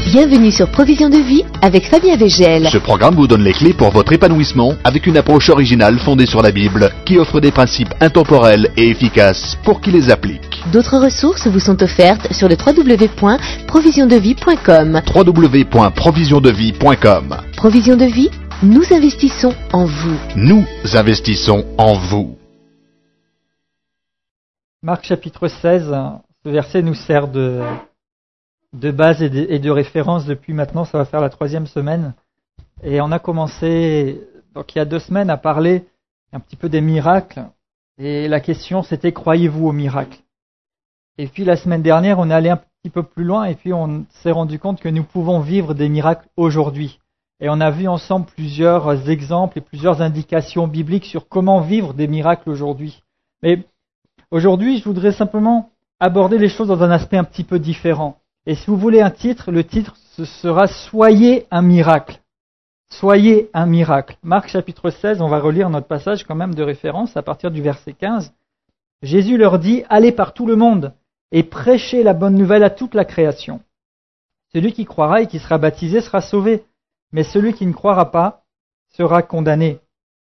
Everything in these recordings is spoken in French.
Bienvenue sur Provision de vie avec Fabien Végel. Ce programme vous donne les clés pour votre épanouissement avec une approche originale fondée sur la Bible qui offre des principes intemporels et efficaces pour qui les applique. D'autres ressources vous sont offertes sur le www.provisiondevie.com. www.provisiondevie.com. Provision de vie, nous investissons en vous. Nous investissons en vous. Marc chapitre 16, ce verset nous sert de base et de référence depuis maintenant, ça va faire la 3e semaine. Et on a commencé, donc il y a 2 semaines, à parler un petit peu des miracles. Et la question c'était, croyez-vous aux miracles ? Et puis la semaine dernière, on est allé un petit peu plus loin et puis on s'est rendu compte que nous pouvons vivre des miracles aujourd'hui. Et on a vu ensemble plusieurs exemples et plusieurs indications bibliques sur comment vivre des miracles aujourd'hui. Mais aujourd'hui, je voudrais simplement aborder les choses dans un aspect un petit peu différent. Et si vous voulez un titre, le titre ce sera « Soyez un miracle ». Soyez un miracle. Marc chapitre 16, on va relire notre passage quand même de référence à partir du verset 15. Jésus leur dit « Allez par tout le monde et prêchez la bonne nouvelle à toute la création. Celui qui croira et qui sera baptisé sera sauvé, mais celui qui ne croira pas sera condamné.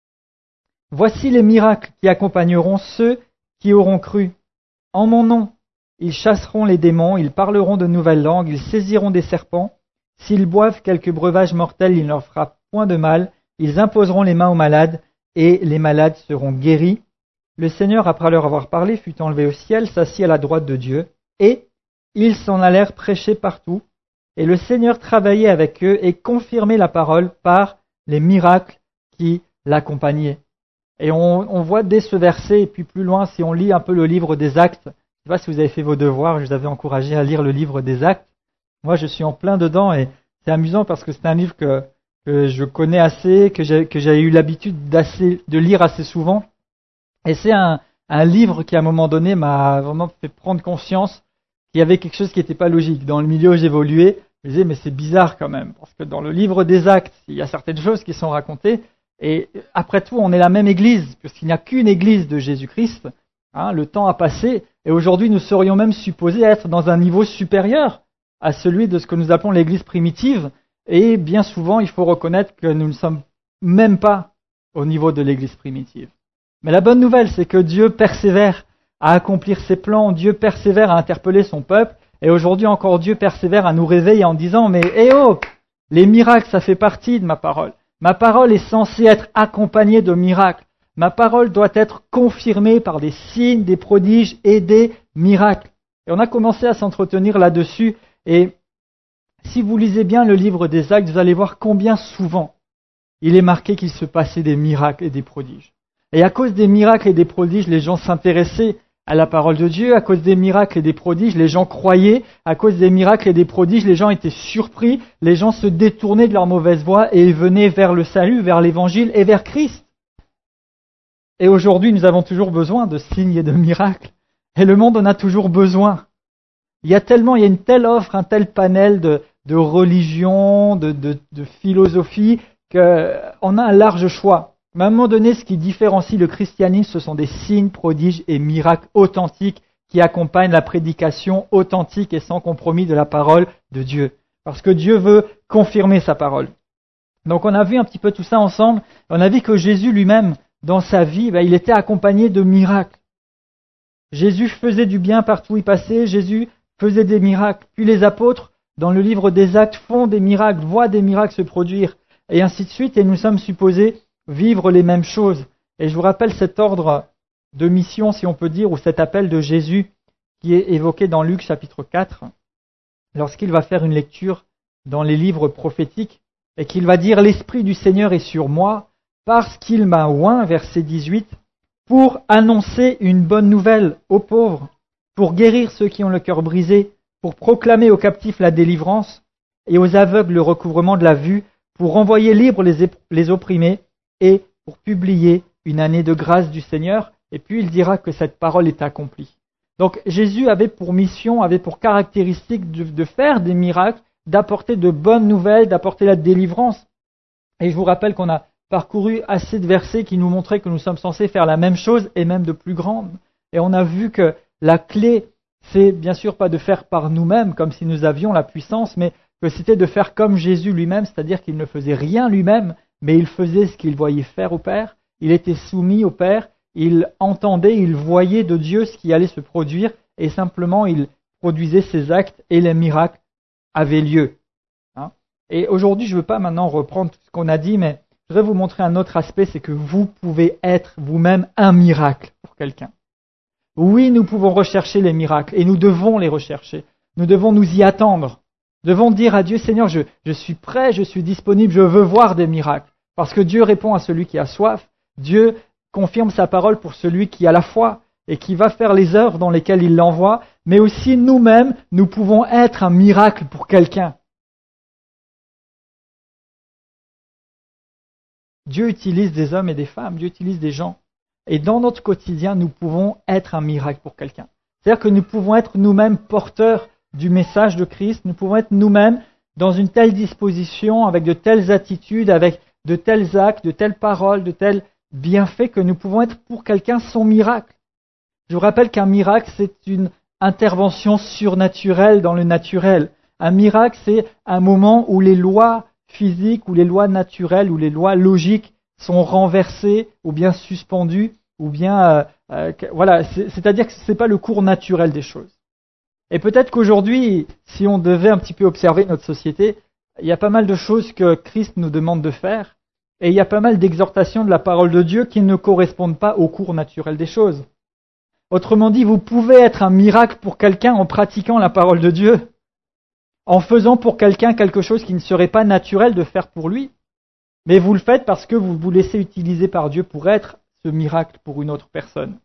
Voici les miracles qui accompagneront ceux qui auront cru. En mon nom, ils chasseront les démons, ils parleront de nouvelles langues, ils saisiront des serpents. S'ils boivent quelque breuvage mortel, il ne leur fera point de mal. Ils imposeront les mains aux malades, et les malades seront guéris. Le Seigneur, après leur avoir parlé, fut enlevé au ciel, s'assit à la droite de Dieu, et ils s'en allèrent prêcher partout. Et le Seigneur travaillait avec eux et confirmait la parole par les miracles qui l'accompagnaient. Et on voit dès ce verset, et puis plus loin, si on lit un peu le livre des Actes, je ne sais pas si vous avez fait vos devoirs, je vous avais encouragé à lire le livre des Actes. Moi, je suis en plein dedans et c'est amusant parce que c'est un livre que je connais assez, que j'ai eu l'habitude de lire assez souvent. Et c'est un livre qui, à un moment donné, m'a vraiment fait prendre conscience qu'il y avait quelque chose qui n'était pas logique. Dans le milieu où j'évoluais, je me disais, mais c'est bizarre quand même, parce que dans le livre des Actes, il y a certaines choses qui sont racontées, et après tout, on est la même Église, puisqu'il n'y a qu'une Église de Jésus-Christ. Le temps a passé, et aujourd'hui, nous serions même supposés être dans un niveau supérieur à celui de ce que nous appelons l'Église primitive, et bien souvent, il faut reconnaître que nous ne sommes même pas au niveau de l'Église primitive. Mais la bonne nouvelle, c'est que Dieu persévère à accomplir ses plans, Dieu persévère à interpeller son peuple, et aujourd'hui encore Dieu persévère à nous réveiller en disant « Mais les miracles, ça fait partie de ma parole. Ma parole est censée être accompagnée de miracles. Ma parole doit être confirmée par des signes, des prodiges et des miracles. » Et on a commencé à s'entretenir là-dessus, et si vous lisez bien le livre des Actes, vous allez voir combien souvent il est marqué qu'il se passait des miracles et des prodiges. Et à cause des miracles et des prodiges, les gens s'intéressaient à la parole de Dieu. À cause des miracles et des prodiges, les gens croyaient. À cause des miracles et des prodiges, les gens étaient surpris. Les gens se détournaient de leur mauvaise voie et venaient vers le salut, vers l'évangile et vers Christ. Et aujourd'hui, nous avons toujours besoin de signes et de miracles. Et le monde en a toujours besoin. Il y a une telle offre, un tel panel de religions, de philosophie, qu'on a un large choix. Mais à un moment donné, ce qui différencie le christianisme, ce sont des signes, prodiges et miracles authentiques qui accompagnent la prédication authentique et sans compromis de la parole de Dieu. Parce que Dieu veut confirmer sa parole. Donc on a vu un petit peu tout ça ensemble. On a vu que Jésus lui-même, dans sa vie, il était accompagné de miracles. Jésus faisait du bien partout où il passait, Jésus faisait des miracles. Puis les apôtres, dans le livre des Actes, font des miracles, voient des miracles se produire, et ainsi de suite, et nous sommes supposés vivre les mêmes choses. Et je vous rappelle cet ordre de mission, si on peut dire, ou cet appel de Jésus qui est évoqué dans Luc chapitre 4, lorsqu'il va faire une lecture dans les livres prophétiques, et qu'il va dire « L'Esprit du Seigneur est sur moi, parce qu'il m'a oint », verset 18, pour annoncer une bonne nouvelle aux pauvres, pour guérir ceux qui ont le cœur brisé, pour proclamer aux captifs la délivrance, et aux aveugles le recouvrement de la vue, pour renvoyer libres les opprimés, et pour publier une année de grâce du Seigneur, et puis il dira que cette parole est accomplie. Donc Jésus avait pour mission, avait pour caractéristique de faire des miracles, d'apporter de bonnes nouvelles, d'apporter la délivrance. Et je vous rappelle qu'on a parcouru assez de versets qui nous montraient que nous sommes censés faire la même chose, et même de plus grande. Et on a vu que la clé, c'est bien sûr pas de faire par nous-mêmes, comme si nous avions la puissance, mais que c'était de faire comme Jésus lui-même, c'est-à-dire qu'il ne faisait rien lui-même, mais il faisait ce qu'il voyait faire au Père, il était soumis au Père, il entendait, il voyait de Dieu ce qui allait se produire, et simplement il produisait ses actes et les miracles avaient lieu. Et aujourd'hui, je ne veux pas maintenant reprendre tout ce qu'on a dit, mais je voudrais vous montrer un autre aspect, c'est que vous pouvez être vous-même un miracle pour quelqu'un. Oui, nous pouvons rechercher les miracles, et nous devons les rechercher. Nous devons nous y attendre. Nous devons dire à Dieu, Seigneur, je suis prêt, je suis disponible, je veux voir des miracles. Parce que Dieu répond à celui qui a soif. Dieu confirme sa parole pour celui qui a la foi et qui va faire les œuvres dans lesquelles il l'envoie. Mais aussi nous-mêmes, nous pouvons être un miracle pour quelqu'un. Dieu utilise des hommes et des femmes, Dieu utilise des gens. Et dans notre quotidien, nous pouvons être un miracle pour quelqu'un. C'est-à-dire que nous pouvons être nous-mêmes porteurs du message de Christ, nous pouvons être nous-mêmes dans une telle disposition, avec de telles attitudes, avec de tels actes, de telles paroles, de tels bienfaits que nous pouvons être pour quelqu'un son miracle. Je vous rappelle qu'un miracle, c'est une intervention surnaturelle dans le naturel. Un miracle, c'est un moment où les lois physiques, ou les lois naturelles, ou les lois logiques sont renversées, ou bien suspendues, ou bien... voilà, c'est-à-dire que ce n'est pas le cours naturel des choses. Et peut-être qu'aujourd'hui, si on devait un petit peu observer notre société, il y a pas mal de choses que Christ nous demande de faire, et il y a pas mal d'exhortations de la parole de Dieu qui ne correspondent pas au cours naturel des choses. Autrement dit, vous pouvez être un miracle pour quelqu'un en pratiquant la parole de Dieu, en faisant pour quelqu'un quelque chose qui ne serait pas naturel de faire pour lui, mais vous le faites parce que vous vous laissez utiliser par Dieu pour être ce miracle pour une autre personne.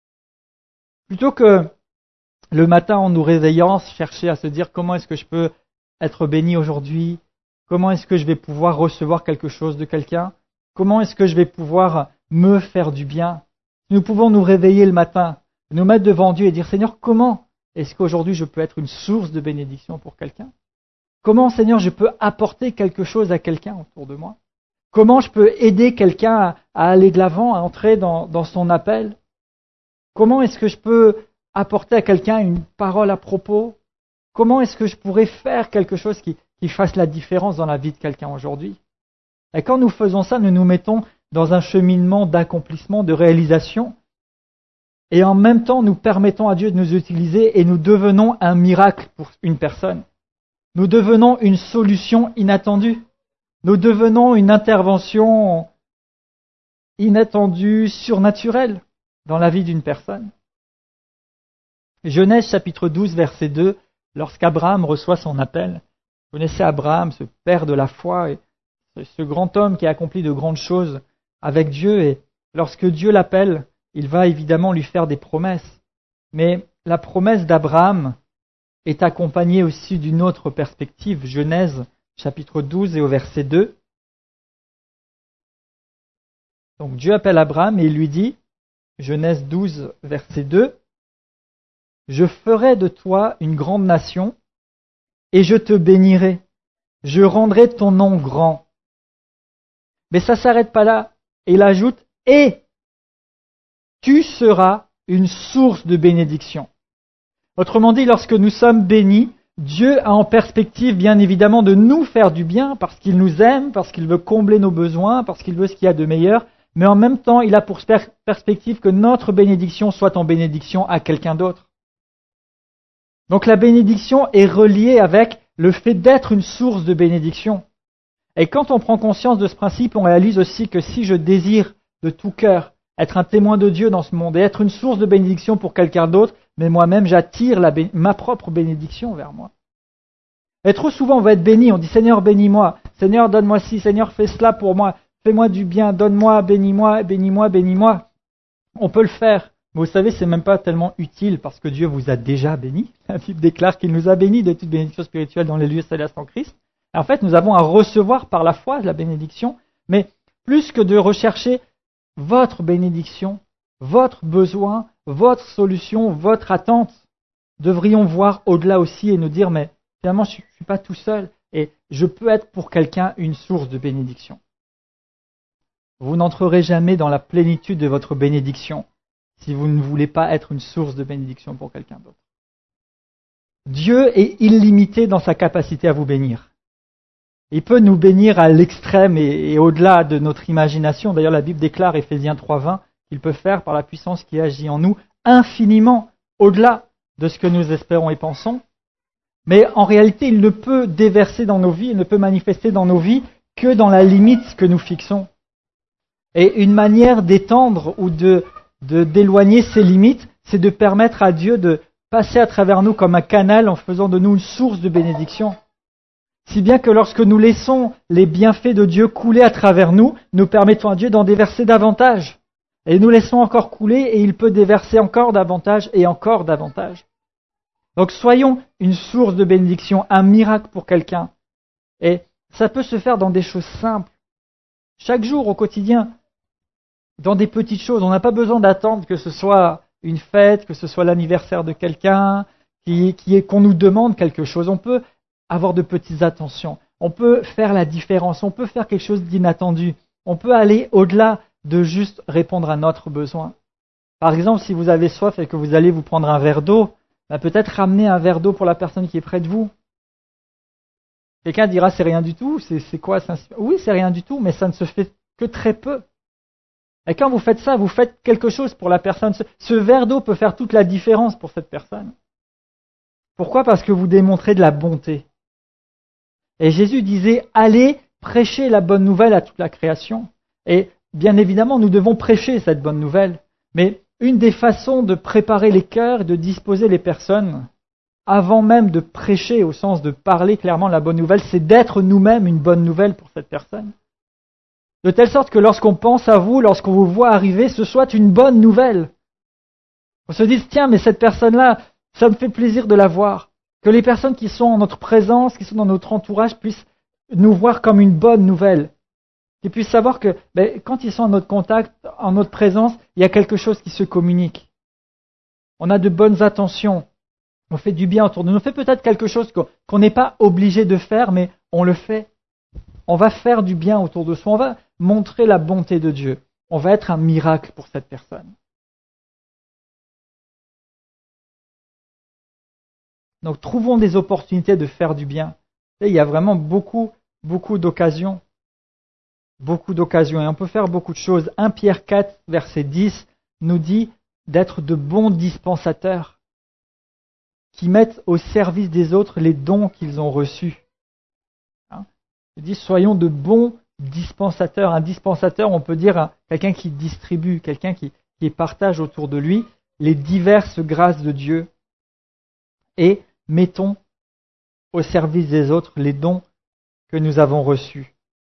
Plutôt que le matin en nous réveillant, chercher à se dire comment est-ce que je peux être béni aujourd'hui, comment est-ce que je vais pouvoir recevoir quelque chose de quelqu'un, comment est-ce que je vais pouvoir me faire du bien. Nous pouvons nous réveiller le matin, nous mettre devant Dieu et dire Seigneur, comment est-ce qu'aujourd'hui je peux être une source de bénédiction pour quelqu'un? Comment, Seigneur, je peux apporter quelque chose à quelqu'un autour de moi? Comment je peux aider quelqu'un à aller de l'avant, à entrer dans son appel? Comment est-ce que je peux apporter à quelqu'un une parole à propos? Comment est-ce que je pourrais faire quelque chose qui fasse la différence dans la vie de quelqu'un aujourd'hui? Et quand nous faisons ça, nous nous mettons dans un cheminement d'accomplissement, de réalisation, et en même temps, nous permettons à Dieu de nous utiliser et nous devenons un miracle pour une personne. Nous devenons une solution inattendue. Nous devenons une intervention inattendue, surnaturelle dans la vie d'une personne. Genèse chapitre 12, verset 2, lorsqu'Abraham reçoit son appel. Vous connaissez Abraham, ce père de la foi, et ce grand homme qui a accompli de grandes choses avec Dieu. Et lorsque Dieu l'appelle, il va évidemment lui faire des promesses. Mais la promesse d'Abraham est accompagnée aussi d'une autre perspective. Genèse chapitre 12 et au verset 2. Donc Dieu appelle Abraham et il lui dit, Genèse 12, verset 2, « Je ferai de toi une grande nation et je te bénirai. Je rendrai ton nom grand. » Mais ça ne s'arrête pas là. Et il ajoute, « Et tu seras une source de bénédiction. » Autrement dit, lorsque nous sommes bénis, Dieu a en perspective, bien évidemment, de nous faire du bien parce qu'il nous aime, parce qu'il veut combler nos besoins, parce qu'il veut ce qu'il y a de meilleur, mais en même temps, il a pour perspective que notre bénédiction soit en bénédiction à quelqu'un d'autre. Donc la bénédiction est reliée avec le fait d'être une source de bénédiction. Et quand on prend conscience de ce principe, on réalise aussi que si je désire de tout cœur être un témoin de Dieu dans ce monde et être une source de bénédiction pour quelqu'un d'autre, mais moi-même j'attire ma propre bénédiction vers moi. Et trop souvent on va être béni, on dit Seigneur bénis-moi, Seigneur donne-moi ci, Seigneur fais cela pour moi, fais-moi du bien, donne-moi, bénis-moi, bénis-moi, bénis-moi. On peut le faire, mais vous savez c'est même pas tellement utile parce que Dieu vous a déjà béni. La Bible déclare qu'il nous a bénis de toute bénédiction spirituelle dans les lieux célestes en Christ. Et en fait nous avons à recevoir par la foi la bénédiction, mais plus que de rechercher votre bénédiction, votre besoin, votre solution, votre attente, devrions voir au-delà aussi et nous dire, mais finalement je ne suis pas tout seul et je peux être pour quelqu'un une source de bénédiction. Vous n'entrerez jamais dans la plénitude de votre bénédiction si vous ne voulez pas être une source de bénédiction pour quelqu'un d'autre. Dieu est illimité dans sa capacité à vous bénir. Il peut nous bénir à l'extrême et au-delà de notre imagination. D'ailleurs, la Bible déclare, Éphésiens 3:20, qu'il peut faire par la puissance qui agit en nous infiniment au-delà de ce que nous espérons et pensons. Mais en réalité, il ne peut déverser dans nos vies, il ne peut manifester dans nos vies que dans la limite que nous fixons. Et une manière d'étendre ou d'éloigner ces limites, c'est de permettre à Dieu de passer à travers nous comme un canal en faisant de nous une source de bénédiction. Si bien que lorsque nous laissons les bienfaits de Dieu couler à travers nous, nous permettons à Dieu d'en déverser davantage. Et nous laissons encore couler et il peut déverser encore davantage et encore davantage. Donc soyons une source de bénédiction, un miracle pour quelqu'un. Et ça peut se faire dans des choses simples. Chaque jour au quotidien, dans des petites choses. On n'a pas besoin d'attendre que ce soit une fête, que ce soit l'anniversaire de quelqu'un, qu'on nous demande quelque chose. On peut avoir de petites attentions. On peut faire la différence. On peut faire quelque chose d'inattendu. On peut aller au-delà de juste répondre à notre besoin. Par exemple, si vous avez soif et que vous allez vous prendre un verre d'eau, peut-être ramener un verre d'eau pour la personne qui est près de vous. Quelqu'un dira c'est rien du tout. C'est quoi ça? Oui, c'est rien du tout, mais ça ne se fait que très peu. Et quand vous faites ça, vous faites quelque chose pour la personne. Ce verre d'eau peut faire toute la différence pour cette personne. Pourquoi? Parce que vous démontrez de la bonté. Et Jésus disait, allez prêcher la bonne nouvelle à toute la création. Et bien évidemment, nous devons prêcher cette bonne nouvelle. Mais une des façons de préparer les cœurs, de disposer les personnes, avant même de prêcher au sens de parler clairement la bonne nouvelle, c'est d'être nous-mêmes une bonne nouvelle pour cette personne. De telle sorte que lorsqu'on pense à vous, lorsqu'on vous voit arriver, ce soit une bonne nouvelle. On se dise, tiens, mais cette personne-là, ça me fait plaisir de la voir. Que les personnes qui sont en notre présence, qui sont dans notre entourage, puissent nous voir comme une bonne nouvelle. Qu'ils puissent savoir que quand ils sont en notre contact, en notre présence, il y a quelque chose qui se communique. On a de bonnes intentions. On fait du bien autour de nous. On fait peut-être quelque chose qu'on n'est pas obligé de faire, mais on le fait. On va faire du bien autour de soi. On va montrer la bonté de Dieu. On va être un miracle pour cette personne. Donc, trouvons des opportunités de faire du bien. Et il y a vraiment beaucoup d'occasions. Beaucoup d'occasions. Et on peut faire beaucoup de choses. 1 Pierre 4, verset 10, nous dit d'être de bons dispensateurs qui mettent au service des autres les dons qu'ils ont reçus. Il dit, soyons de bons dispensateurs. Un dispensateur, on peut dire quelqu'un qui distribue, quelqu'un qui partage autour de lui les diverses grâces de Dieu. Et mettons au service des autres les dons que nous avons reçus.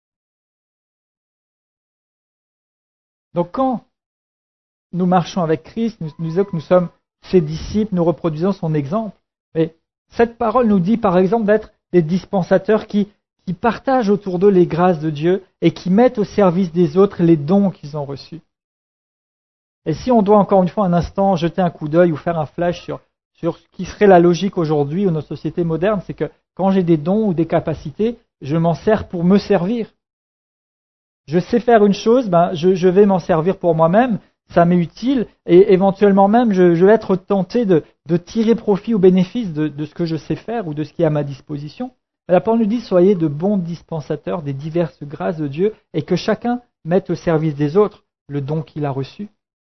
Donc quand nous marchons avec Christ, nous disons que nous sommes ses disciples, nous reproduisons son exemple. Mais cette parole nous dit par exemple d'être des dispensateurs qui partagent autour d'eux les grâces de Dieu et qui mettent au service des autres les dons qu'ils ont reçus. Et si on doit encore une fois un instant jeter un coup d'œil ou faire un flash sur ce qui serait la logique aujourd'hui ou notre société moderne, c'est que quand j'ai des dons ou des capacités, je m'en sers pour me servir. Je sais faire une chose, je vais m'en servir pour moi-même, ça m'est utile, et éventuellement même je vais être tenté de tirer profit ou bénéfice de ce que je sais faire ou de ce qui est à ma disposition. La parole nous dit, soyez de bons dispensateurs des diverses grâces de Dieu et que chacun mette au service des autres le don qu'il a reçu.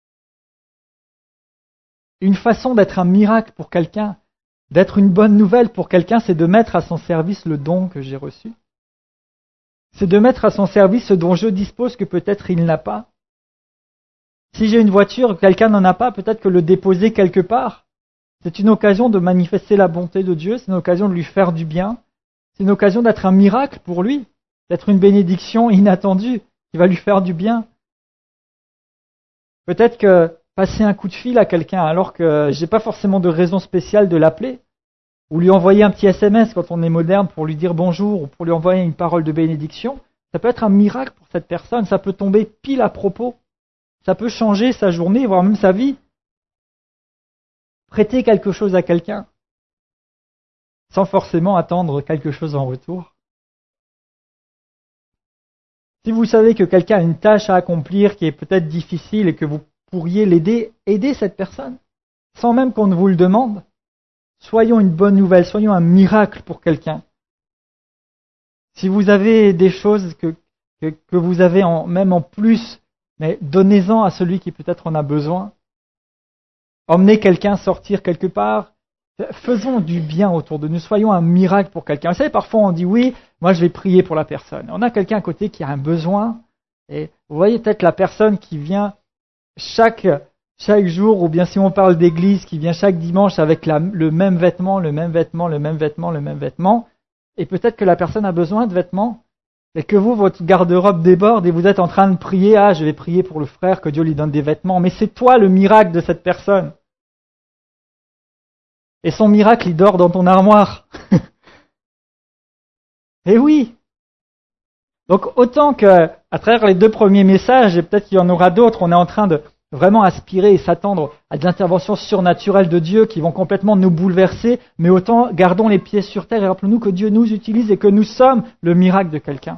Une façon d'être un miracle pour quelqu'un, d'être une bonne nouvelle pour quelqu'un, c'est de mettre à son service le don que j'ai reçu. C'est de mettre à son service ce dont je dispose que peut-être il n'a pas. Si j'ai une voiture, quelqu'un n'en a pas, peut-être que le déposer quelque part. C'est une occasion de manifester la bonté de Dieu, c'est une occasion de lui faire du bien, c'est une occasion d'être un miracle pour lui, d'être une bénédiction inattendue qui va lui faire du bien. Peut-être que passer un coup de fil à quelqu'un alors que j'ai pas forcément de raison spéciale de l'appeler, ou lui envoyer un petit SMS quand on est moderne pour lui dire bonjour, ou pour lui envoyer une parole de bénédiction, ça peut être un miracle pour cette personne, ça peut tomber pile à propos, ça peut changer sa journée, voire même sa vie. Prêter quelque chose à quelqu'un, sans forcément attendre quelque chose en retour. Si vous savez que quelqu'un a une tâche à accomplir qui est peut-être difficile et que vous pourriez l'aider, aidez cette personne, sans même qu'on ne vous le demande. Soyons une bonne nouvelle, soyons un miracle pour quelqu'un. Si vous avez des choses que vous avez même en plus, mais donnez-en à celui qui peut-être en a besoin. Emmenez quelqu'un sortir quelque part. Faisons du bien autour de nous. Soyons un miracle pour quelqu'un. Vous savez, parfois on dit oui, moi je vais prier pour la personne. On a quelqu'un à côté qui a un besoin. Et vous voyez peut-être la personne qui vient chaque jour, ou bien si on parle d'église, qui vient chaque dimanche avec le même vêtement, le même vêtement, le même vêtement, le même vêtement. Et peut-être que la personne a besoin de vêtements. Et que vous, votre garde-robe déborde et vous êtes en train de prier, je vais prier pour le frère, que Dieu lui donne des vêtements. Mais c'est toi le miracle de cette personne. Et son miracle, il dort dans ton armoire. Et oui. Donc autant que, à travers les 2 premiers messages, et peut-être qu'il y en aura d'autres, on est en train de vraiment aspirer et s'attendre à des interventions surnaturelles de Dieu qui vont complètement nous bouleverser, mais autant gardons les pieds sur terre et rappelons-nous que Dieu nous utilise et que nous sommes le miracle de quelqu'un.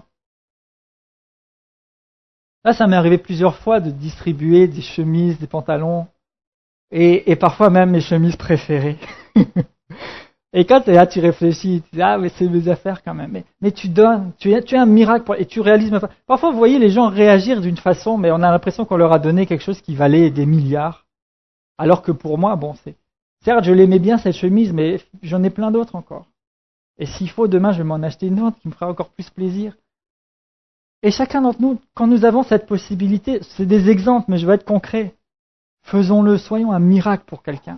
Là, ça m'est arrivé plusieurs fois de distribuer des chemises, des pantalons, et parfois même mes chemises préférées. Et quand tu es là, tu réfléchis, tu dis, mais c'est mes affaires quand même. Mais tu donnes, tu es un miracle, et tu réalises. Parfois, vous voyez les gens réagir d'une façon, mais on a l'impression qu'on leur a donné quelque chose qui valait des milliards. Alors que pour moi, certes, je l'aimais bien cette chemise, mais j'en ai plein d'autres encore. Et s'il faut, demain, je vais m'en acheter une autre qui me fera encore plus plaisir. Et chacun d'entre nous, quand nous avons cette possibilité, c'est des exemples, mais je vais être concret. Faisons-le, soyons un miracle pour quelqu'un.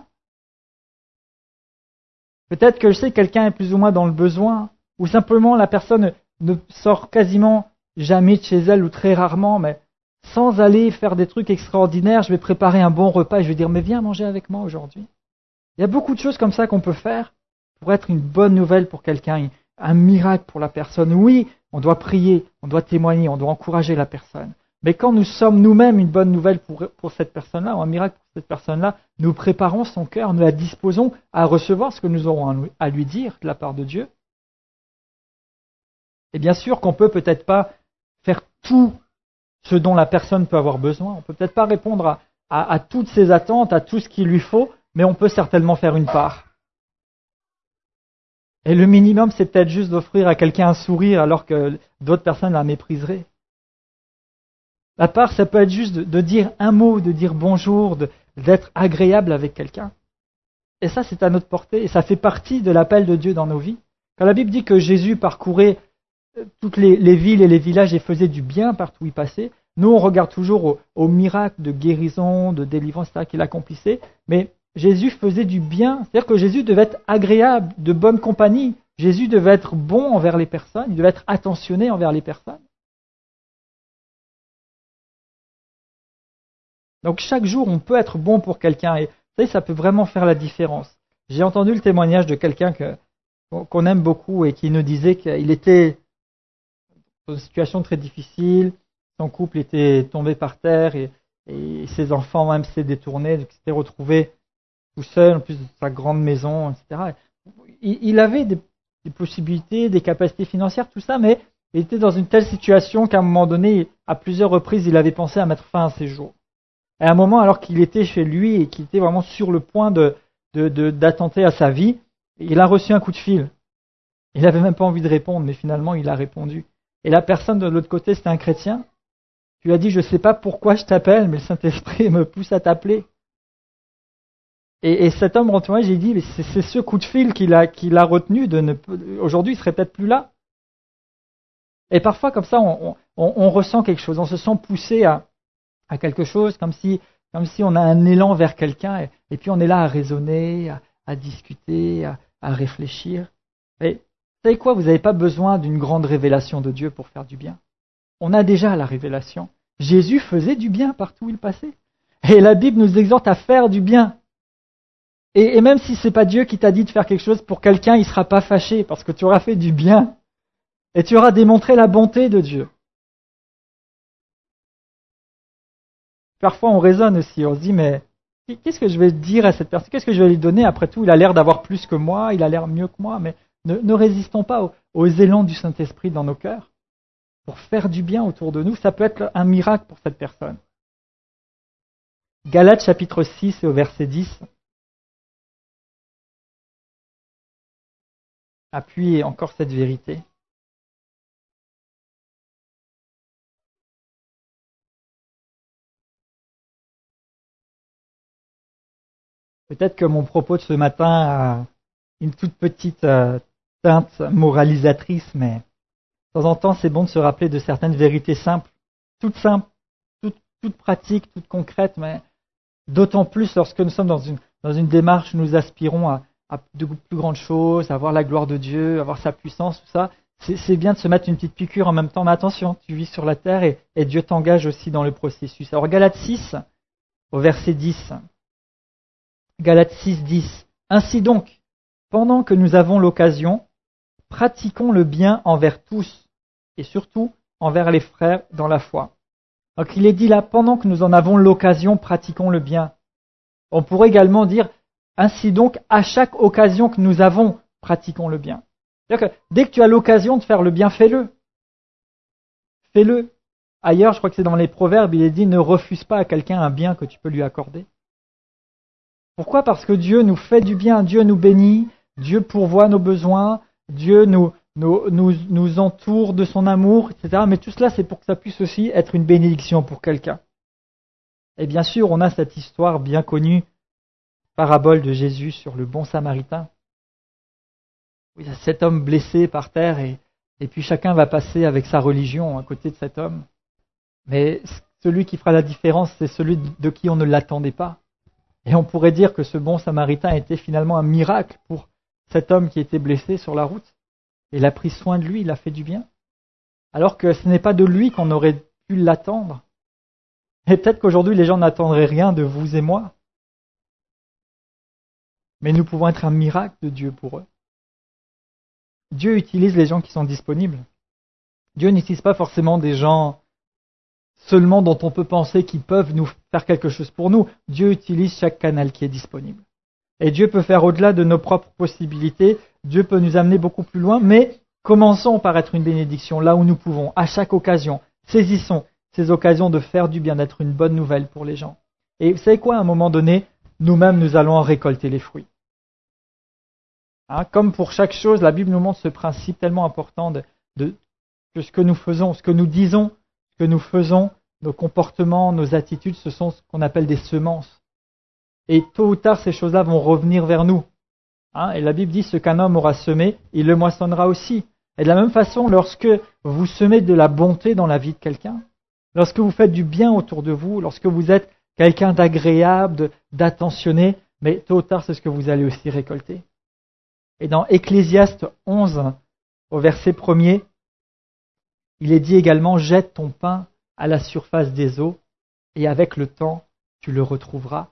Peut-être que je sais que quelqu'un est plus ou moins dans le besoin, ou simplement la personne ne sort quasiment jamais de chez elle, ou très rarement, mais sans aller faire des trucs extraordinaires, je vais préparer un bon repas et je vais dire, mais viens manger avec moi aujourd'hui. Il y a beaucoup de choses comme ça qu'on peut faire pour être une bonne nouvelle pour quelqu'un, un miracle pour la personne. Oui, on doit prier, on doit témoigner, on doit encourager la personne. Mais quand nous sommes nous-mêmes une bonne nouvelle pour cette personne-là, ou un miracle pour cette personne-là, nous préparons son cœur, nous la disposons à recevoir ce que nous aurons à lui dire de la part de Dieu. Et bien sûr qu'on peut peut-être pas faire tout ce dont la personne peut avoir besoin. On peut peut-être pas répondre à toutes ses attentes, à tout ce qu'il lui faut, mais on peut certainement faire une part. Et le minimum, c'est peut-être juste d'offrir à quelqu'un un sourire alors que d'autres personnes la mépriseraient. La part, ça peut être juste de dire un mot, de dire bonjour, d'être agréable avec quelqu'un. Et ça, c'est à notre portée, et ça fait partie de l'appel de Dieu dans nos vies. Quand la Bible dit que Jésus parcourait toutes les villes et les villages et faisait du bien partout où il passait, nous, on regarde toujours aux miracles de guérison, de délivrance, etc., qu'il accomplissait, mais Jésus faisait du bien, c'est-à-dire que Jésus devait être agréable, de bonne compagnie. Jésus devait être bon envers les personnes, il devait être attentionné envers les personnes. Donc chaque jour, on peut être bon pour quelqu'un et ça peut vraiment faire la différence. J'ai entendu le témoignage de quelqu'un qu'on aime beaucoup et qui nous disait qu'il était dans une situation très difficile, son couple était tombé par terre et ses enfants même s'étaient détournés, donc il s'était retrouvé tout seul, en plus de sa grande maison, etc. Il avait des possibilités, des capacités financières, tout ça, mais il était dans une telle situation qu'à un moment donné, à plusieurs reprises, il avait pensé à mettre fin à ses jours. Et à un moment, alors qu'il était chez lui et qu'il était vraiment sur le point d'attenter à sa vie, il a reçu un coup de fil. Il n'avait même pas envie de répondre, mais finalement, il a répondu. Et la personne de l'autre côté, c'était un chrétien. Tu lui as dit, je ne sais pas pourquoi je t'appelle, mais le Saint-Esprit me pousse à t'appeler. Et cet homme retourné, j'ai dit, mais c'est ce coup de fil qu'il a retenu. Aujourd'hui, il serait peut-être plus là. Et parfois, comme ça, on ressent quelque chose, on se sent poussé à quelque chose, comme si on a un élan vers quelqu'un, et puis on est là à raisonner, à discuter, à réfléchir. Et vous savez quoi, vous n'avez pas besoin d'une grande révélation de Dieu pour faire du bien. On a déjà la révélation. Jésus faisait du bien partout où il passait. Et la Bible nous exhorte à faire du bien. Et même si ce n'est pas Dieu qui t'a dit de faire quelque chose pour quelqu'un, il ne sera pas fâché parce que tu auras fait du bien. Et tu auras démontré la bonté de Dieu. Parfois on raisonne aussi, on se dit mais qu'est-ce que je vais dire à cette personne? Qu'est-ce que je vais lui donner? Après tout, il a l'air d'avoir plus que moi, il a l'air mieux que moi, mais ne résistons pas aux élans du Saint-Esprit dans nos cœurs pour faire du bien autour de nous. Ça peut être un miracle pour cette personne. Galates chapitre 6 et au verset 10. Appuyez encore cette vérité. Peut-être que mon propos de ce matin a une toute petite teinte moralisatrice, mais de temps en temps, c'est bon de se rappeler de certaines vérités simples, toutes pratiques, toutes concrètes, mais d'autant plus lorsque nous sommes dans une démarche où nous aspirons à de plus grandes choses, à voir la gloire de Dieu, à voir sa puissance, tout ça. C'est bien de se mettre une petite piqûre en même temps, mais attention, tu vis sur la terre et Dieu t'engage aussi dans le processus. Alors Galates 6, au verset 10. Galates 6, 10. Ainsi donc, pendant que nous avons l'occasion, pratiquons le bien envers tous, et surtout envers les frères dans la foi. Donc il est dit là, pendant que nous en avons l'occasion, pratiquons le bien. On pourrait également dire, ainsi donc, à chaque occasion que nous avons, pratiquons le bien. C'est-à-dire que dès que tu as l'occasion de faire le bien, fais-le. Fais-le. Ailleurs, je crois que c'est dans les Proverbes, il est dit, ne refuse pas à quelqu'un un bien que tu peux lui accorder. Pourquoi ? Parce que Dieu nous fait du bien, Dieu nous bénit, Dieu pourvoit nos besoins, Dieu nous entoure de son amour, etc. Mais tout cela, c'est pour que ça puisse aussi être une bénédiction pour quelqu'un. Et bien sûr, on a cette histoire bien connue, parabole de Jésus sur le bon samaritain. Il y a cet homme blessé par terre et puis chacun va passer avec sa religion à côté de cet homme. Mais celui qui fera la différence, c'est celui de qui on ne l'attendait pas. Et on pourrait dire que ce bon samaritain était finalement un miracle pour cet homme qui était blessé sur la route. Il a pris soin de lui, il a fait du bien. Alors que ce n'est pas de lui qu'on aurait pu l'attendre. Et peut-être qu'aujourd'hui, les gens n'attendraient rien de vous et moi. Mais nous pouvons être un miracle de Dieu pour eux. Dieu utilise les gens qui sont disponibles. Dieu n'utilise pas forcément des gens seulement dont on peut penser qu'ils peuvent nous faire quelque chose pour nous. Dieu utilise chaque canal qui est disponible. Et Dieu peut faire au-delà de nos propres possibilités. Dieu peut nous amener beaucoup plus loin, mais commençons par être une bénédiction là où nous pouvons, à chaque occasion. Saisissons ces occasions de faire du bien, d'être une bonne nouvelle pour les gens. Et vous savez quoi, à un moment donné, nous-mêmes, nous allons en récolter les fruits. Comme pour chaque chose, la Bible nous montre ce principe tellement important que ce que nous faisons, ce que nous disons, ce que nous faisons, nos comportements, nos attitudes, ce sont ce qu'on appelle des semences. Et tôt ou tard, ces choses-là vont revenir vers nous. Et la Bible dit, ce qu'un homme aura semé, il le moissonnera aussi. Et de la même façon, lorsque vous semez de la bonté dans la vie de quelqu'un, lorsque vous faites du bien autour de vous, lorsque vous êtes quelqu'un d'agréable, d'attentionné, mais tôt ou tard, c'est ce que vous allez aussi récolter. Et dans Ecclésiaste 11, au verset 1er, il est dit également, jette ton pain à la surface des eaux, et avec le temps, tu le retrouveras.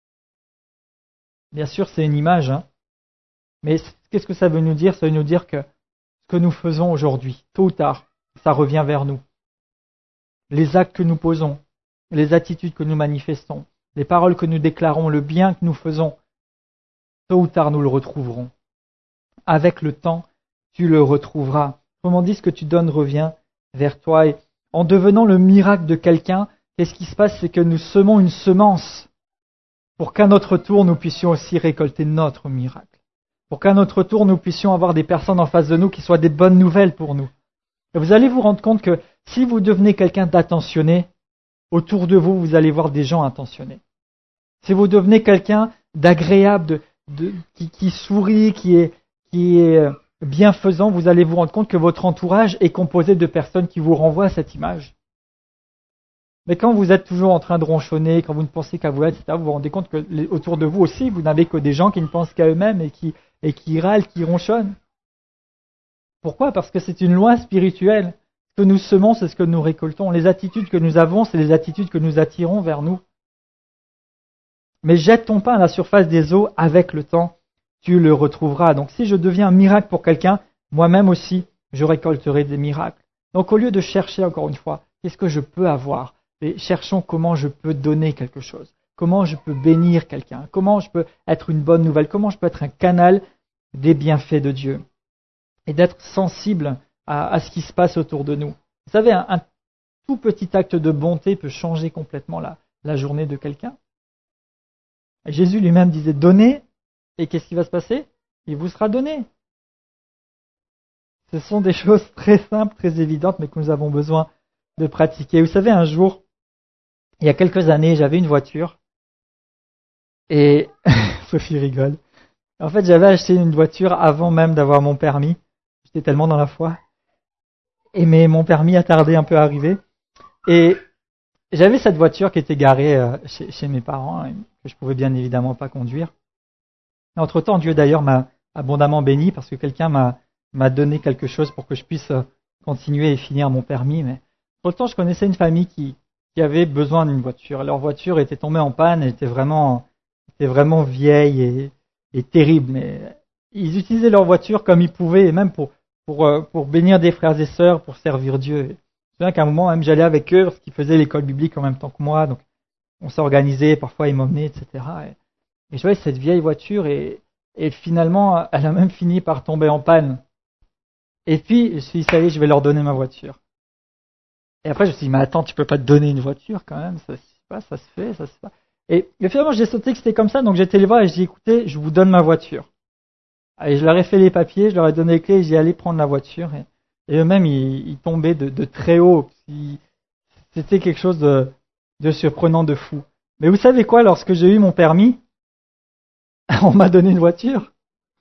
Bien sûr, c'est une image, mais qu'est-ce que ça veut nous dire ? Ça veut nous dire que ce que nous faisons aujourd'hui, tôt ou tard, ça revient vers nous. Les actes que nous posons, les attitudes que nous manifestons, les paroles que nous déclarons, le bien que nous faisons, tôt ou tard, nous le retrouverons. Avec le temps, tu le retrouveras. Autrement dit, ce que tu donnes revient vers toi. Et en devenant le miracle de quelqu'un, qu'est-ce qui se passe ? C'est que nous semons une semence pour qu'à notre tour, nous puissions aussi récolter notre miracle. Pour qu'à notre tour, nous puissions avoir des personnes en face de nous qui soient des bonnes nouvelles pour nous. Et vous allez vous rendre compte que si vous devenez quelqu'un d'attentionné, autour de vous, vous allez voir des gens intentionnés. Si vous devenez quelqu'un d'agréable, qui sourit, qui est bienfaisant, vous allez vous rendre compte que votre entourage est composé de personnes qui vous renvoient cette image. Mais quand vous êtes toujours en train de ronchonner, quand vous ne pensez qu'à vous, etc., vous vous rendez compte que autour de vous aussi, vous n'avez que des gens qui ne pensent qu'à eux-mêmes et qui râlent, qui ronchonnent. Pourquoi ? Parce que c'est une loi spirituelle. Ce que nous semons, c'est ce que nous récoltons. Les attitudes que nous avons, c'est les attitudes que nous attirons vers nous. Mais jette ton pain à la surface des eaux, avec le temps, tu le retrouveras. Donc si je deviens un miracle pour quelqu'un, moi-même aussi, je récolterai des miracles. Donc au lieu de chercher, encore une fois, qu'est-ce que je peux avoir ? Et cherchons comment je peux donner quelque chose, comment je peux bénir quelqu'un, comment je peux être une bonne nouvelle, comment je peux être un canal des bienfaits de Dieu. Et d'être sensible à ce qui se passe autour de nous. Vous savez, un tout petit acte de bonté peut changer complètement la journée de quelqu'un. Et Jésus lui-même disait, donnez, et qu'est-ce qui va se passer ? Il vous sera donné. Ce sont des choses très simples, très évidentes, mais que nous avons besoin de pratiquer. Vous savez, un jour, il y a quelques années, j'avais une voiture, et Sophie rigole. En fait, j'avais acheté une voiture avant même d'avoir mon permis. J'étais tellement dans la foi. Mais mon permis a tardé un peu à arriver. Et j'avais cette voiture qui était garée chez mes parents, que je pouvais bien évidemment pas conduire. Entre-temps, Dieu d'ailleurs m'a abondamment béni parce que quelqu'un m'a donné quelque chose pour que je puisse continuer et finir mon permis. Mais entre-temps, je connaissais une famille qui avait besoin d'une voiture. Leur voiture était tombée en panne, elle était vraiment vieille et terrible. Mais ils utilisaient leur voiture comme ils pouvaient, et même pour bénir des frères et sœurs, pour servir Dieu. Je me souviens qu'à un moment, même j'allais avec eux parce qu'ils faisaient l'école biblique en même temps que moi, donc on s'organisait, parfois ils m'emmenaient, etc. Et je voyais cette vieille voiture et finalement, elle a même fini par tomber en panne. Et puis, je me suis dit, ça y est, je vais leur donner ma voiture. Et après, je me suis dit, mais attends, tu peux pas te donner une voiture quand même, ça se fait. Et finalement, j'ai sauté que c'était comme ça, donc j'étais les voir et j'ai dit, écoutez, je vous donne ma voiture. Et je leur ai fait les papiers, je leur ai donné les clés et j'ai allé prendre la voiture. Et eux-mêmes, ils tombaient de très haut. C'était quelque chose de surprenant, de fou. Mais vous savez quoi, lorsque j'ai eu mon permis, on m'a donné une voiture.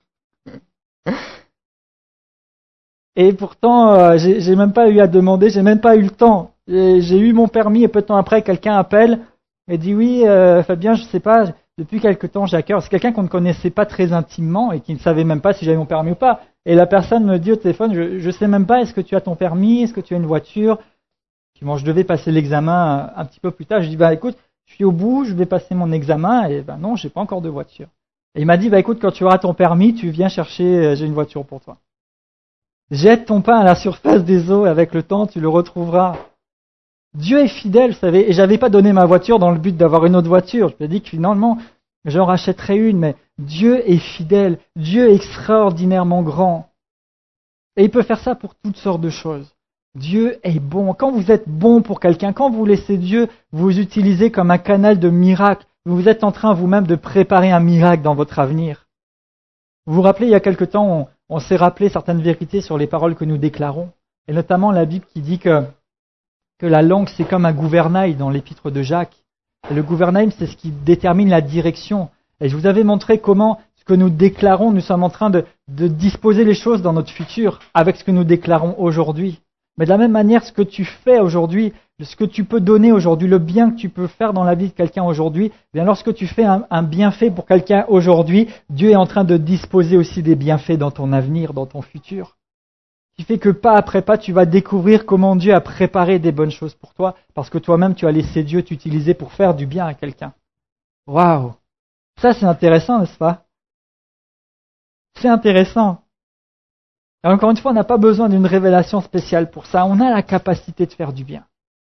Et pourtant, j'ai même pas eu à demander, j'ai même pas eu le temps. J'ai eu mon permis et peu de temps après, quelqu'un appelle et dit oui, Fabien, je sais pas, depuis quelque temps j'ai à cœur. C'est quelqu'un qu'on ne connaissait pas très intimement et qui ne savait même pas si j'avais mon permis ou pas. Et la personne me dit au téléphone, je sais même pas, est-ce que tu as ton permis, est-ce que tu as une voiture? Puis moi, je devais passer l'examen un petit peu plus tard. Je dis écoute, je suis au bout, je vais passer mon examen et non, j'ai pas encore de voiture. Et il m'a dit écoute, quand tu auras ton permis, tu viens chercher, j'ai une voiture pour toi. Jette ton pain à la surface des eaux et avec le temps, tu le retrouveras. Dieu est fidèle, vous savez, et j'avais pas donné ma voiture dans le but d'avoir une autre voiture. Je lui ai dit que finalement, j'en rachèterais une, mais Dieu est fidèle, Dieu est extraordinairement grand. Et il peut faire ça pour toutes sortes de choses. Dieu est bon. Quand vous êtes bon pour quelqu'un, quand vous laissez Dieu vous utiliser comme un canal de miracle, vous êtes en train vous-même de préparer un miracle dans votre avenir. Vous vous rappelez, il y a quelque temps, on s'est rappelé certaines vérités sur les paroles que nous déclarons, et notamment la Bible qui dit que la langue, c'est comme un gouvernail dans l'épître de Jacques. Et le gouvernail, c'est ce qui détermine la direction. Et je vous avais montré comment ce que nous déclarons, nous sommes en train de disposer les choses dans notre futur avec ce que nous déclarons aujourd'hui. Mais de la même manière, ce que tu fais aujourd'hui, ce que tu peux donner aujourd'hui, le bien que tu peux faire dans la vie de quelqu'un aujourd'hui, bien lorsque tu fais un bienfait pour quelqu'un aujourd'hui, Dieu est en train de disposer aussi des bienfaits dans ton avenir, dans ton futur. Ce qui fait que pas après pas, tu vas découvrir comment Dieu a préparé des bonnes choses pour toi, parce que toi-même, tu as laissé Dieu t'utiliser pour faire du bien à quelqu'un. Waouh! Ça, c'est intéressant, n'est-ce pas? C'est intéressant. Et encore une fois, on n'a pas besoin d'une révélation spéciale pour ça. On a la capacité de faire du bien.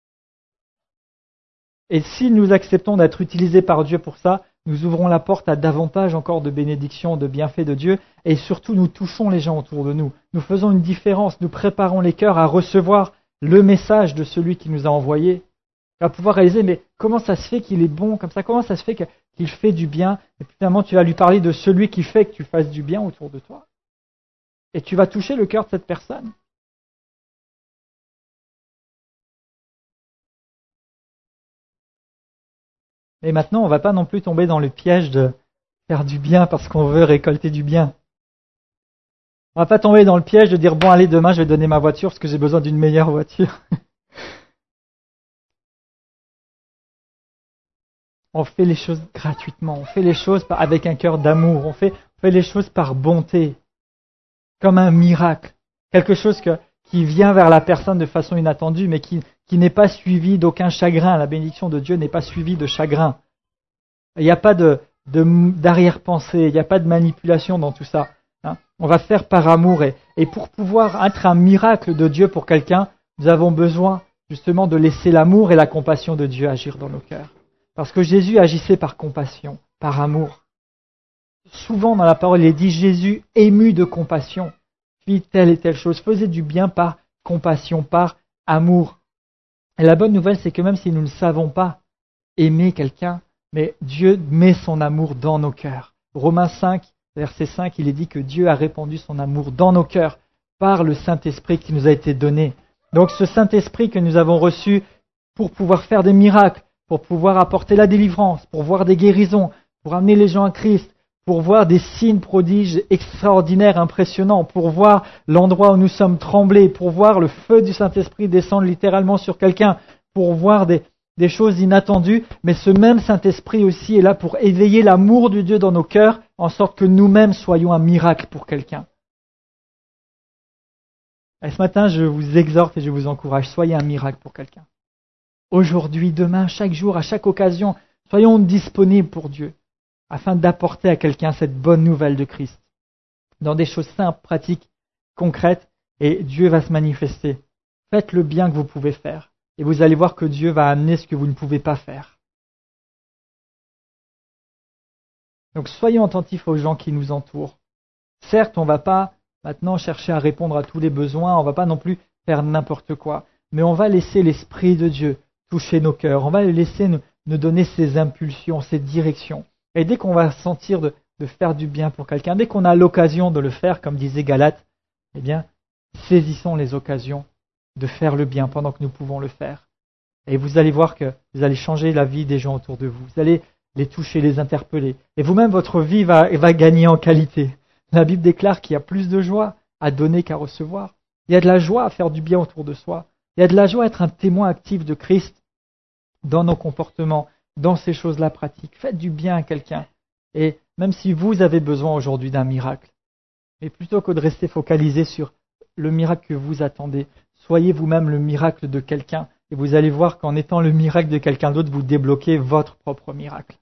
Et si nous acceptons d'être utilisés par Dieu pour ça, nous ouvrons la porte à davantage encore de bénédictions, de bienfaits de Dieu, et surtout nous touchons les gens autour de nous. Nous faisons une différence, nous préparons les cœurs à recevoir le message de celui qui nous a envoyés, à pouvoir réaliser, mais comment ça se fait qu'il est bon comme ça, comment ça se fait qu'il fait du bien, et puis finalement tu vas lui parler de celui qui fait que tu fasses du bien autour de toi. Et tu vas toucher le cœur de cette personne. Et maintenant, on ne va pas non plus tomber dans le piège de faire du bien parce qu'on veut récolter du bien. On ne va pas tomber dans le piège de dire, bon, allez, demain, je vais donner ma voiture parce que j'ai besoin d'une meilleure voiture. On fait les choses gratuitement, on fait les choses avec un cœur d'amour, on fait les choses par bonté, comme un miracle. Quelque chose qui vient vers la personne de façon inattendue, mais qui n'est pas suivi d'aucun chagrin. La bénédiction de Dieu n'est pas suivie de chagrin. Il n'y a pas d'arrière-pensée, il n'y a pas de manipulation dans tout ça. Hein. On va faire par amour. Et pour pouvoir être un miracle de Dieu pour quelqu'un, nous avons besoin justement de laisser l'amour et la compassion de Dieu agir dans nos cœurs. Parce que Jésus agissait par compassion, par amour. Souvent dans la parole, il est dit Jésus ému de compassion, fit telle et telle chose, faisait du bien par compassion, par amour. Et la bonne nouvelle, c'est que même si nous ne savons pas aimer quelqu'un, mais Dieu met son amour dans nos cœurs. Romains 5, verset 5, il est dit que Dieu a répandu son amour dans nos cœurs par le Saint-Esprit qui nous a été donné. Donc ce Saint-Esprit que nous avons reçu pour pouvoir faire des miracles, pour pouvoir apporter la délivrance, pour voir des guérisons, pour amener les gens à Christ, pour voir des signes prodiges extraordinaires, impressionnants, pour voir l'endroit où nous sommes tremblés, pour voir le feu du Saint-Esprit descendre littéralement sur quelqu'un, pour voir des choses inattendues, mais ce même Saint-Esprit aussi est là pour éveiller l'amour de Dieu dans nos cœurs, en sorte que nous-mêmes soyons un miracle pour quelqu'un. Et ce matin, je vous exhorte et je vous encourage, soyez un miracle pour quelqu'un. Aujourd'hui, demain, chaque jour, à chaque occasion, soyons disponibles pour Dieu, afin d'apporter à quelqu'un cette bonne nouvelle de Christ, dans des choses simples, pratiques, concrètes, et Dieu va se manifester. Faites le bien que vous pouvez faire, et vous allez voir que Dieu va amener ce que vous ne pouvez pas faire. Donc soyons attentifs aux gens qui nous entourent. Certes, on ne va pas maintenant chercher à répondre à tous les besoins, on ne va pas non plus faire n'importe quoi, mais on va laisser l'Esprit de Dieu toucher nos cœurs, on va laisser nous donner ses impulsions, ses directions. Et dès qu'on va sentir de faire du bien pour quelqu'un, dès qu'on a l'occasion de le faire, comme disait Galate, eh bien, saisissons les occasions de faire le bien pendant que nous pouvons le faire. Et vous allez voir que vous allez changer la vie des gens autour de vous. Vous allez les toucher, les interpeller. Et vous-même, votre vie va gagner en qualité. La Bible déclare qu'il y a plus de joie à donner qu'à recevoir. Il y a de la joie à faire du bien autour de soi. Il y a de la joie à être un témoin actif de Christ dans nos comportements, dans ces choses-là pratiques. Faites du bien à quelqu'un. Et même si vous avez besoin aujourd'hui d'un miracle, mais plutôt que de rester focalisé sur le miracle que vous attendez, soyez vous-même le miracle de quelqu'un. Et vous allez voir qu'en étant le miracle de quelqu'un d'autre, vous débloquez votre propre miracle.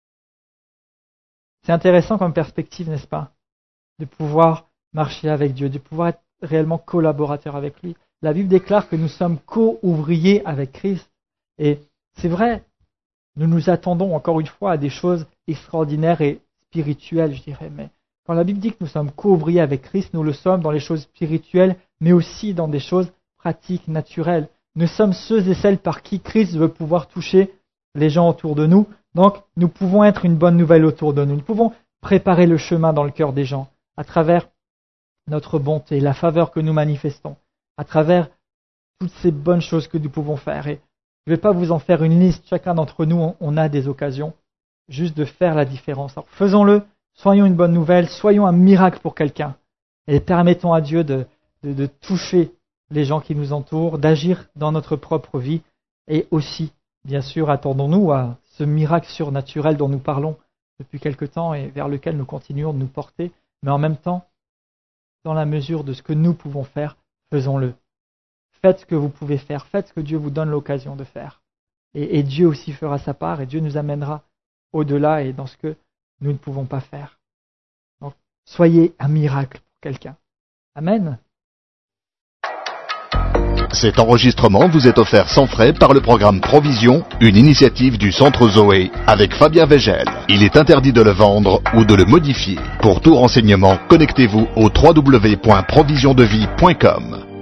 C'est intéressant comme perspective, n'est-ce pas? De pouvoir marcher avec Dieu, de pouvoir être réellement collaborateur avec lui. La Bible déclare que nous sommes co-ouvriers avec Christ. Et c'est vrai, nous nous attendons encore une fois à des choses extraordinaires et spirituelles, je dirais. Mais quand la Bible dit que nous sommes co-ouvriers avec Christ, nous le sommes dans les choses spirituelles, mais aussi dans des choses pratiques, naturelles. Nous sommes ceux et celles par qui Christ veut pouvoir toucher les gens autour de nous. Donc, nous pouvons être une bonne nouvelle autour de nous. Nous pouvons préparer le chemin dans le cœur des gens à travers notre bonté, la faveur que nous manifestons, à travers toutes ces bonnes choses que nous pouvons faire. Et je ne vais pas vous en faire une liste. Chacun d'entre nous, on a des occasions juste de faire la différence. Alors, faisons-le. Soyons une bonne nouvelle. Soyons un miracle pour quelqu'un. Et permettons à Dieu de toucher les gens qui nous entourent, d'agir dans notre propre vie. Et aussi, bien sûr, attendons-nous à ce miracle surnaturel dont nous parlons depuis quelque temps et vers lequel nous continuons de nous porter. Mais en même temps, dans la mesure de ce que nous pouvons faire, faisons-le. Faites ce que vous pouvez faire, faites ce que Dieu vous donne l'occasion de faire. Et Dieu aussi fera sa part et Dieu nous amènera au-delà et dans ce que nous ne pouvons pas faire. Donc, soyez un miracle pour quelqu'un. Amen. Cet enregistrement vous est offert sans frais par le programme Provision, une initiative du Centre Zoé avec Fabien Végel. Il est interdit de le vendre ou de le modifier. Pour tout renseignement, connectez-vous au www.provisiondevie.com.